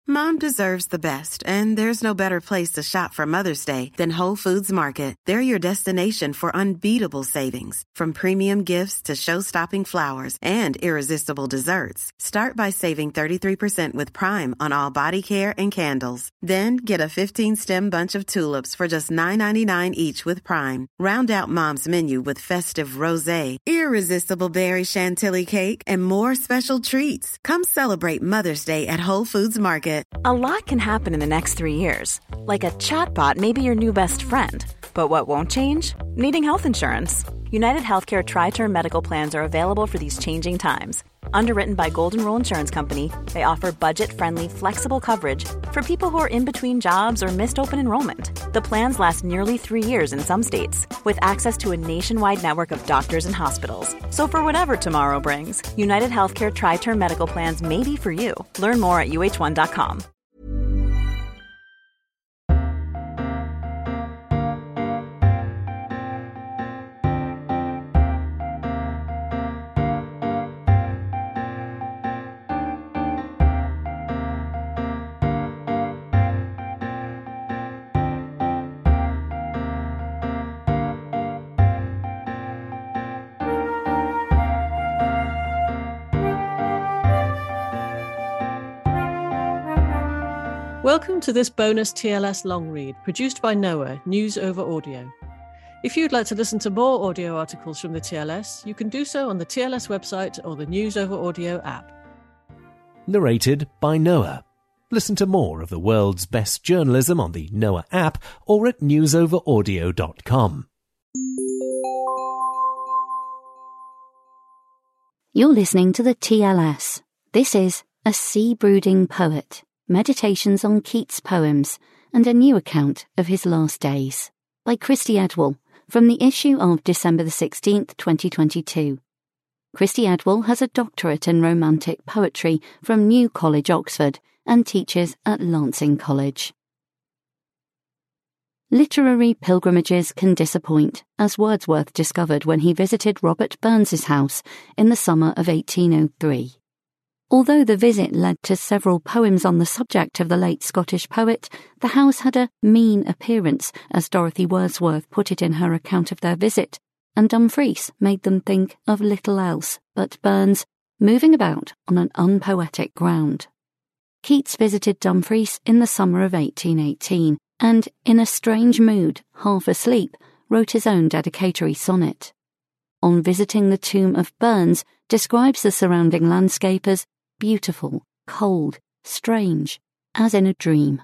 Mom deserves the best, and there's no better place to shop for Mother's Day than Whole Foods Market. They're your destination for unbeatable savings, from premium gifts to show-stopping flowers and irresistible desserts. Start by saving 33% with Prime on all body care and candles. Then get a 15-stem bunch of tulips for just $9.99 each with Prime. Round out Mom's menu with festive rosé, irresistible berry chantilly cake, and more special treats. Come celebrate Mother's Day at Whole Foods Market. A lot can happen in the next 3 years. Like a chatbot may be your new best friend. But what won't change? Needing health insurance. United Healthcare Tri-Term Medical Plans are available for these changing times. Underwritten by Golden Rule Insurance Company, they offer budget-friendly, flexible coverage for people who are in between jobs or missed open enrollment. The plans last nearly 3 years in some states, with access to a nationwide network of doctors and hospitals. So for whatever tomorrow brings, United Healthcare Tri-Term Medical Plans may be for you. Learn more at uh1.com. Welcome to this bonus TLS long read, produced by Noah, News Over Audio. If you'd like to listen to more audio articles from the TLS, you can do so on the TLS website or the News Over Audio app. Narrated by Noah. Listen to more of the world's best journalism on the Noah app or at newsoveraudio.com. You're listening to the TLS. This is A Sea Brooding Poet. Meditations on Keats' Poems, and a new account of his last days, by Christy Edwell, from the issue of December the 16th, 2022. Christy Edwell has a doctorate in Romantic Poetry from New College, Oxford, and teaches at Lancing College. Literary pilgrimages can disappoint, as Wordsworth discovered when he visited Robert Burns's house in the summer of 1803. Although the visit led to several poems on the subject of the late Scottish poet, the house had a mean appearance, as Dorothy Wordsworth put it in her account of their visit, and Dumfries made them think of little else but Burns moving about on an unpoetic ground. Keats visited Dumfries in the summer of 1818, and, in a strange mood, half asleep, wrote his own dedicatory sonnet. On visiting the tomb of Burns, describes the surrounding landscape as beautiful, cold, strange, as in a dream.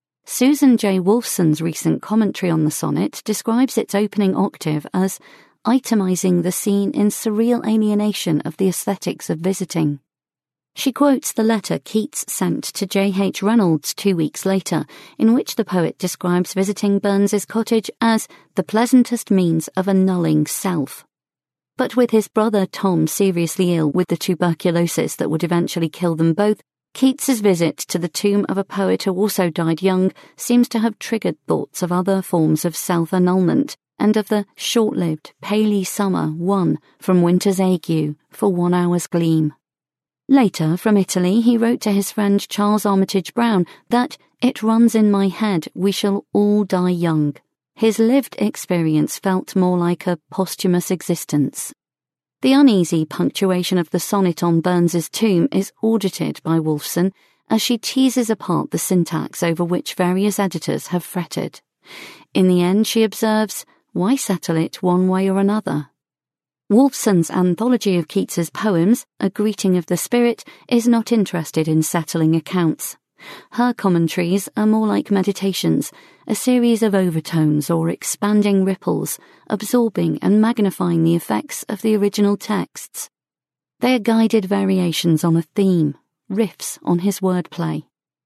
Susan J. Wolfson's recent commentary on the sonnet describes its opening octave as itemizing the scene in surreal alienation of the aesthetics of visiting. She quotes the letter Keats sent to J. H. Reynolds 2 weeks later, in which the poet describes visiting Burns's cottage as the pleasantest means of annulling self. But with his brother Tom seriously ill with the tuberculosis that would eventually kill them both, Keats's visit to the tomb of a poet who also died young seems to have triggered thoughts of other forms of self-annulment and of the short-lived, paley summer won from winter's ague for 1 hour's gleam. Later, from Italy, he wrote to his friend Charles Armitage Brown that "it runs in my head we shall all die young." His lived experience felt more like a posthumous existence. The uneasy punctuation of the sonnet on Burns's tomb is audited by Wolfson as she teases apart the syntax over which various editors have fretted. In the end, she observes, "Why settle it one way or another?" Wolfson's anthology of Keats's poems, A Greeting of the Spirit, is not interested in settling accounts. Her commentaries are more like meditations, a series of overtones or expanding ripples, absorbing and magnifying the effects of the original texts. They are guided variations on a theme, riffs on his wordplay.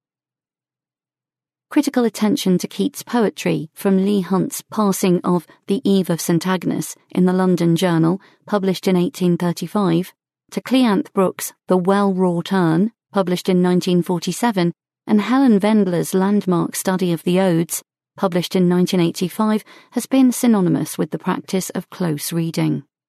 Critical attention to Keats' poetry, from Leigh Hunt's Passing of The Eve of St Agnes in the London Journal, published in 1835, to Cleanth Brooke's The Well-Wrought Urn, published in 1947, and Helen Vendler's landmark study of the Odes, published in 1985, has been synonymous with the practice of close reading.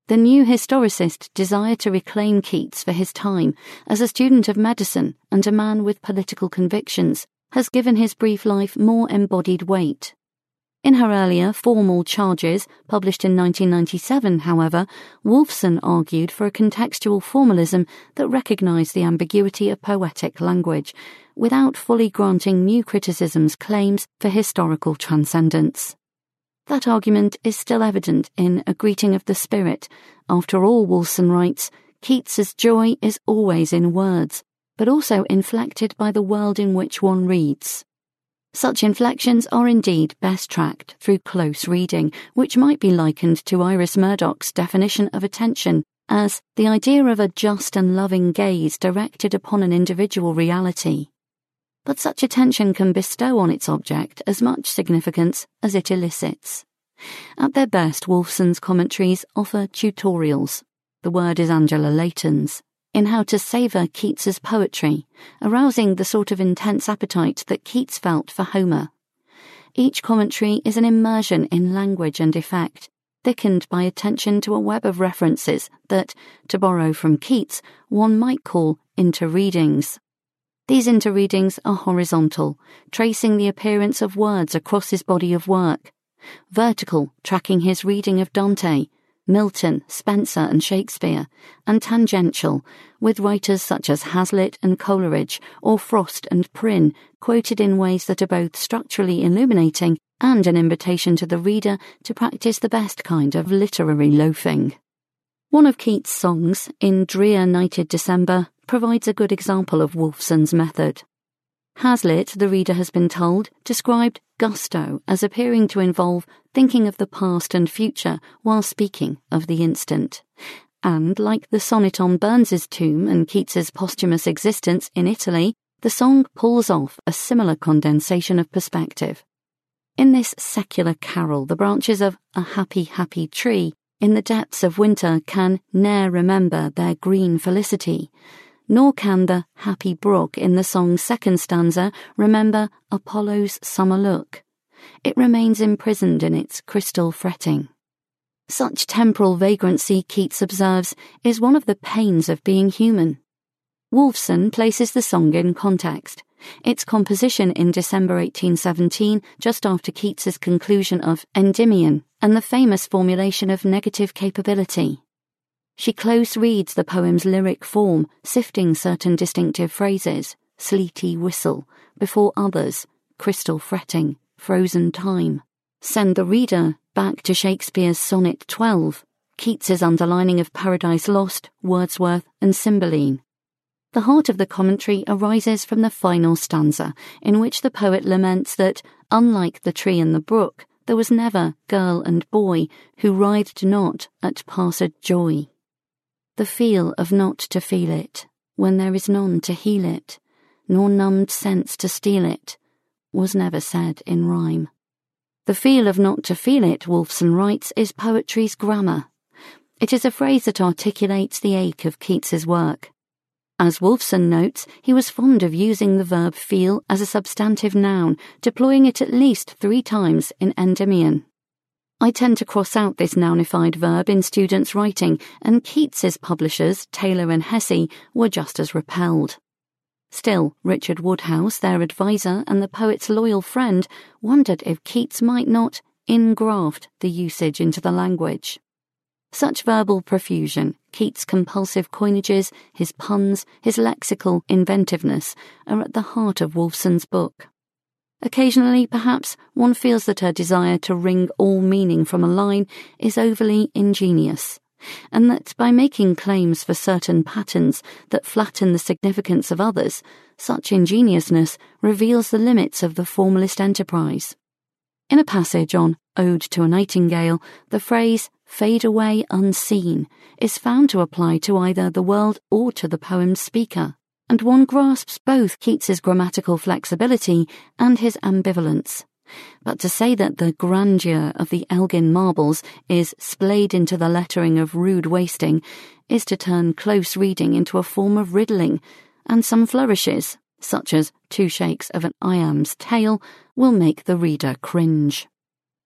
The new historicist desired to reclaim Keats for his time as a student of medicine and a man with political convictions, has given his brief life more embodied weight. In her earlier formal charges, published in 1997, however, Wolfson argued for a contextual formalism that recognised the ambiguity of poetic language, without fully granting new criticism's claims for historical transcendence. That argument is still evident in A Greeting of the Spirit. After all, Wolfson writes, Keats's joy is always in words, but also inflected by the world in which one reads. Such inflections are indeed best tracked through close reading, which might be likened to Iris Murdoch's definition of attention as the idea of a just and loving gaze directed upon an individual reality. But such attention can bestow on its object as much significance as it elicits. At their best, Wolfson's commentaries offer tutorials, the word is Angela Layton's, in how to savour Keats's poetry, arousing the sort of intense appetite that Keats felt for Homer. Each commentary is an immersion in language and effect, thickened by attention to a web of references that, to borrow from Keats, one might call interreadings. These interreadings are horizontal, tracing the appearance of words across his body of work. Vertical, tracking his reading of Dante, Milton, Spenser and Shakespeare, and tangential, with writers such as Hazlitt and Coleridge or Frost and Prynne quoted in ways that are both structurally illuminating and an invitation to the reader to practice the best kind of literary loafing. One of Keats' songs, In Drear Nighted December, provides a good example of Wolfson's method. Hazlitt, the reader has been told, described gusto as appearing to involve thinking of the past and future while speaking of the instant. And, like the sonnet on Burns's tomb and Keats's posthumous existence in Italy, the song pulls off a similar condensation of perspective. In this secular carol, the branches of a happy, happy tree in the depths of winter can ne'er remember their green felicity, nor can the happy brook in the song's second stanza remember Apollo's summer look. It remains imprisoned in its crystal fretting. Such temporal vagrancy, Keats observes, is one of the pains of being human. Wolfson places the song in context. Its composition in December 1817, just after Keats's conclusion of Endymion and the famous formulation of negative capability. She close reads the poem's lyric form, sifting certain distinctive phrases, sleety whistle, before others, crystal fretting, frozen time. Send the reader back to Shakespeare's Sonnet 12, Keats's underlining of Paradise Lost, Wordsworth and Cymbeline. The heart of the commentary arises from the final stanza, in which the poet laments that, unlike the tree and the brook, there was never girl and boy who writhed not at passed joy. The feel of not to feel it, when there is none to heal it, nor numbed sense to steal it, was never said in rhyme. The feel of not to feel it, Wolfson writes, is poetry's grammar. It is a phrase that articulates the ache of Keats's work. As Wolfson notes, he was fond of using the verb feel as a substantive noun, deploying it at least 3 times in Endymion. I tend to cross out this nounified verb in students' writing, and Keats's publishers, Taylor and Hesse, were just as repelled. Still, Richard Woodhouse, their adviser and the poet's loyal friend, wondered if Keats might not ingraft the usage into the language. Such verbal profusion, Keats' compulsive coinages, his puns, his lexical inventiveness, are at the heart of Wolfson's book. Occasionally, perhaps, one feels that her desire to wring all meaning from a line is overly ingenious, and that by making claims for certain patterns that flatten the significance of others, such ingeniousness reveals the limits of the formalist enterprise. In a passage on Ode to a Nightingale, the phrase fade away unseen is found to apply to either the world or to the poem's speaker, and one grasps both Keats's grammatical flexibility and his ambivalence. But to say that the grandeur of the Elgin marbles is splayed into the lettering of rude wasting is to turn close reading into a form of riddling, and some flourishes, such as 2 shakes of an Iam's tail, will make the reader cringe.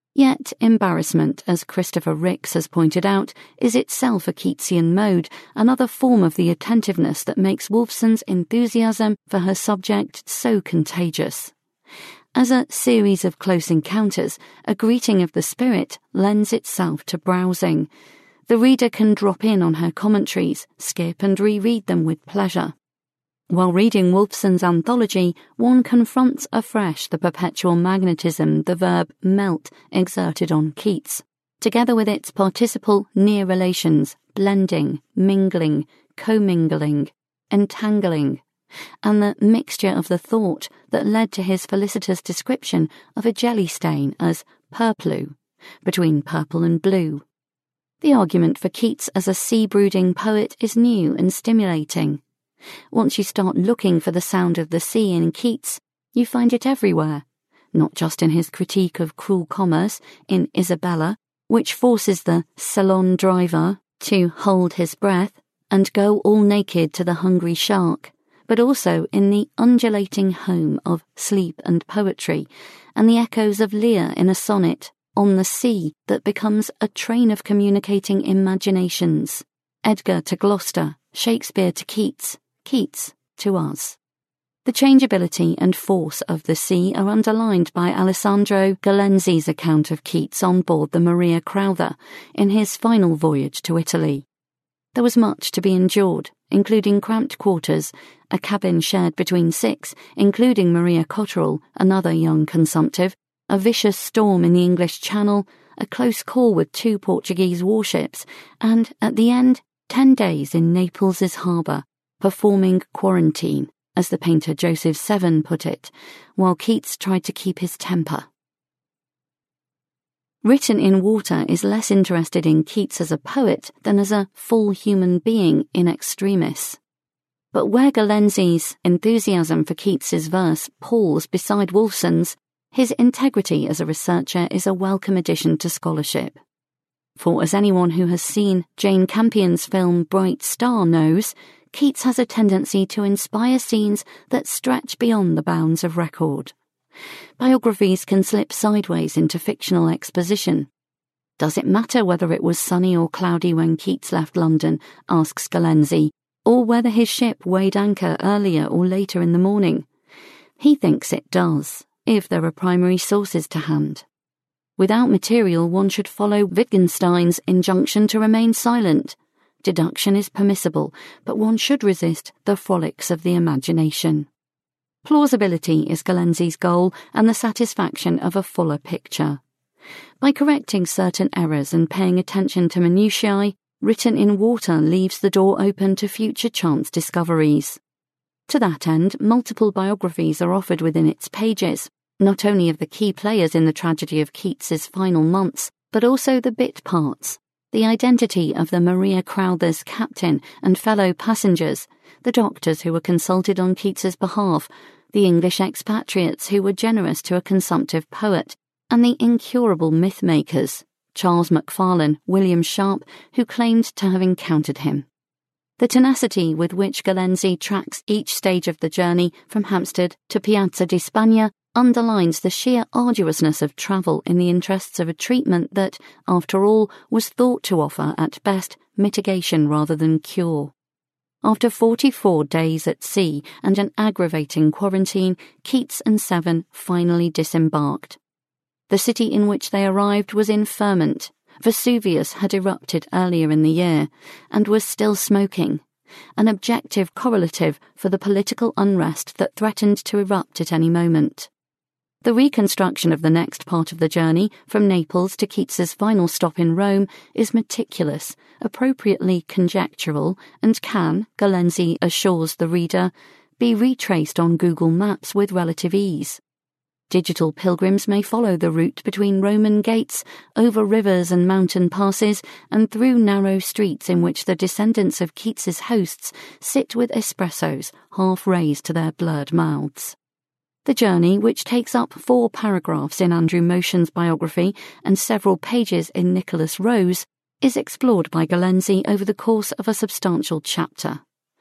Yet embarrassment, as Christopher Ricks has pointed out, is itself a Keatsian mode, another form of the attentiveness that makes Wolfson's enthusiasm for her subject so contagious. As a series of close encounters, A Greeting of the Spirit lends itself to browsing. The reader can drop in on her commentaries, skip and reread them with pleasure. While reading Wolfson's anthology, one confronts afresh the perpetual magnetism the verb melt exerted on Keats, together with its participle near relations, blending, mingling, commingling, entangling, and the mixture of the thought that led to his felicitous description of a jelly stain as purplu, between purple and blue. The argument for Keats as a sea-brooding poet is new and stimulating. Once you start looking for the sound of the sea in Keats, you find it everywhere, not just in his critique of cruel commerce in Isabella, which forces the salon driver to hold his breath and go all naked to the hungry shark, but also in the undulating home of sleep and poetry, and the echoes of Lear in a sonnet on the sea that becomes a train of communicating imaginations. Edgar to Gloucester, Shakespeare to Keats, Keats to us. The changeability and force of the sea are underlined by Alessandro Galenzi's account of Keats on board the Maria Crowther in his final voyage to Italy. There was much to be endured, including cramped quarters, a cabin shared between 6, including Maria Cotterell, another young consumptive, a vicious storm in the English Channel, a close call with 2 Portuguese warships, and, at the end, 10 days in Naples' harbour, performing quarantine, as the painter Joseph Seven put it, while Keats tried to keep his temper. Written in Water is less interested in Keats as a poet than as a full human being in extremis. But where Galenzi's enthusiasm for Keats's verse palls beside Wolfson's, his integrity as a researcher is a welcome addition to scholarship. For as anyone who has seen Jane Campion's film Bright Star knows, Keats has a tendency to inspire scenes that stretch beyond the bounds of record. Biographies can slip sideways into fictional exposition. Does it matter whether it was sunny or cloudy when Keats left London, asks Galenzi, or whether his ship weighed anchor earlier or later in the morning? He thinks it does, if there are primary sources to hand. Without material, one should follow Wittgenstein's injunction to remain silent. Deduction is permissible, but one should resist the frolics of the imagination. Plausibility is Galenzi's goal and the satisfaction of a fuller picture. By correcting certain errors and paying attention to minutiae, Written in Water leaves the door open to future chance discoveries. To that end, multiple biographies are offered within its pages, not only of the key players in the tragedy of Keats's final months, but also the bit parts, the identity of the Maria Crowther's captain and fellow passengers, the doctors who were consulted on Keats's behalf, the English expatriates who were generous to a consumptive poet, and the incurable myth-makers, Charles Macfarlane, William Sharp, who claimed to have encountered him. The tenacity with which Galenzi tracks each stage of the journey from Hampstead to Piazza di Spagna underlines the sheer arduousness of travel in the interests of a treatment that, after all, was thought to offer, at best, mitigation rather than cure. After 44 days at sea and an aggravating quarantine, Keats and Seven finally disembarked. The city in which they arrived was in ferment. Vesuvius had erupted earlier in the year and was still smoking, an objective correlative for the political unrest that threatened to erupt at any moment. The reconstruction of the next part of the journey, from Naples to Keats's final stop in Rome, is meticulous, appropriately conjectural, and can, Galenzi assures the reader, be retraced on Google Maps with relative ease. Digital pilgrims may follow the route between Roman gates, over rivers and mountain passes, and through narrow streets in which the descendants of Keats's hosts sit with espressos half raised to their blurred mouths. The journey, which takes up 4 paragraphs in Andrew Motion's biography and several pages in Nicholas Rose, is explored by Galenzi over the course of a substantial chapter.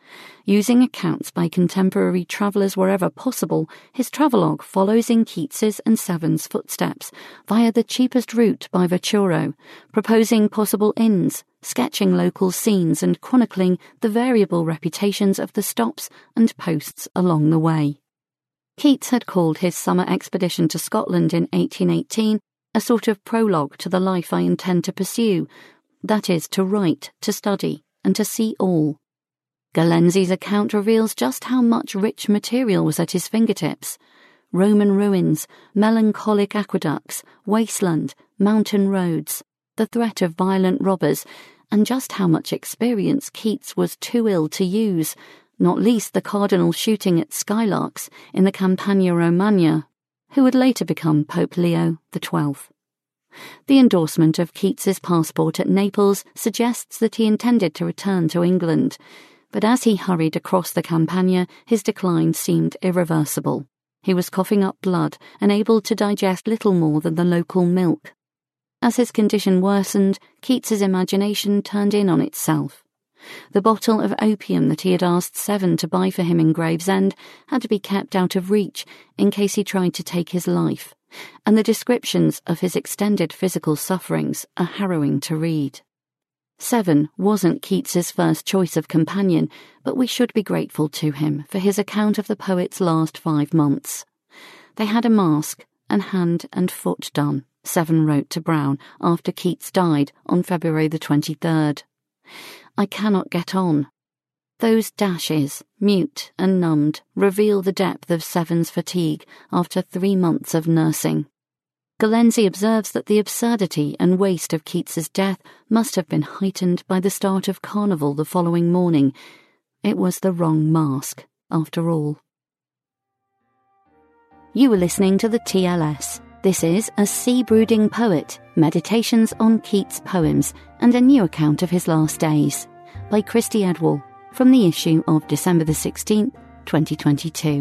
Using accounts by contemporary travellers wherever possible, his travelogue follows in Keats's and Seven's footsteps via the cheapest route by Veturo, proposing possible inns, sketching local scenes and chronicling the variable reputations of the stops and posts along the way. Keats had called his summer expedition to Scotland in 1818 a sort of prologue to the life I intend to pursue, that is, to write, to study, and to see all. Galenzi's account reveals just how much rich material was at his fingertips. Roman ruins, melancholic aqueducts, wasteland, mountain roads, the threat of violent robbers, and just how much experience Keats was too ill to use, not least the cardinal shooting at skylarks in the Campagna Romagna, who would later become Pope Leo XII. The endorsement of Keats's passport at Naples suggests that he intended to return to England, but as he hurried across the Campagna, his decline seemed irreversible. He was coughing up blood and able to digest little more than the local milk. As his condition worsened, Keats's imagination turned in on itself. The bottle of opium that he had asked Seven to buy for him in Gravesend had to be kept out of reach in case he tried to take his life, and the descriptions of his extended physical sufferings are harrowing to read. Seven wasn't Keats's first choice of companion, but we should be grateful to him for his account of the poet's last 5 months. They had a mask and hand and foot done, Seven wrote to Brown after Keats died on February the 23rd. I cannot get on. Those dashes, mute and numbed, reveal the depth of Seven's fatigue after 3 months of nursing. Galenzi observes that the absurdity and waste of Keats's death must have been heightened by the start of Carnival the following morning. It was the wrong mask, after all. You were listening to the TLS. This is A Sea-Brooding Poet, Meditations on Keats' Poems, and a new account of his last days, by Christy Edwall, from the issue of December the 16th, 2022.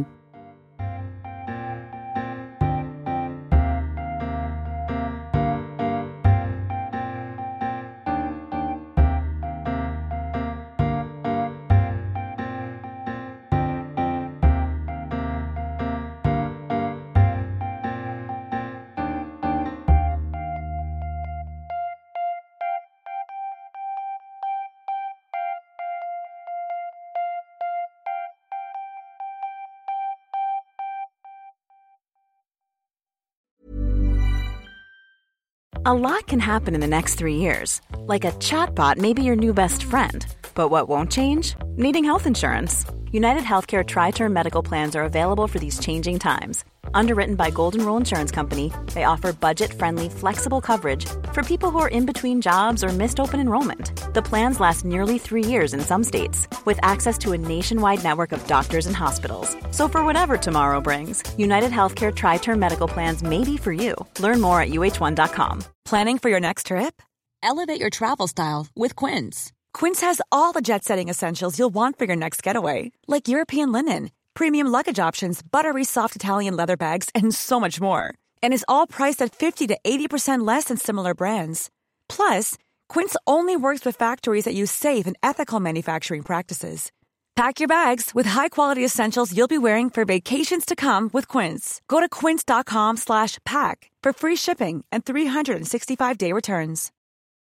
A lot can happen in the next 3 years. Like a chatbot may be your new best friend. But what won't change? Needing health insurance. United Healthcare Tri-Term Medical Plans are available for these changing times. Underwritten by Golden Rule Insurance Company, they offer budget-friendly, flexible coverage for people who are in between jobs or missed open enrollment. The plans last nearly 3 years in some states, with access to a nationwide network of doctors and hospitals. So for whatever tomorrow brings, United Healthcare Tri-Term Medical Plans may be for you. Learn more at uh1.com. Planning for your next trip? Elevate your travel style with Quince. Quince has all the jet-setting essentials you'll want for your next getaway, like European linen, premium luggage options, buttery soft Italian leather bags, and so much more. And is all priced at 50 to 80% less than similar brands. Plus, Quince only works with factories that use safe and ethical manufacturing practices. Pack your bags with high-quality essentials you'll be wearing for vacations to come with Quince. Go to quince.com/pack for free shipping and 365-day returns.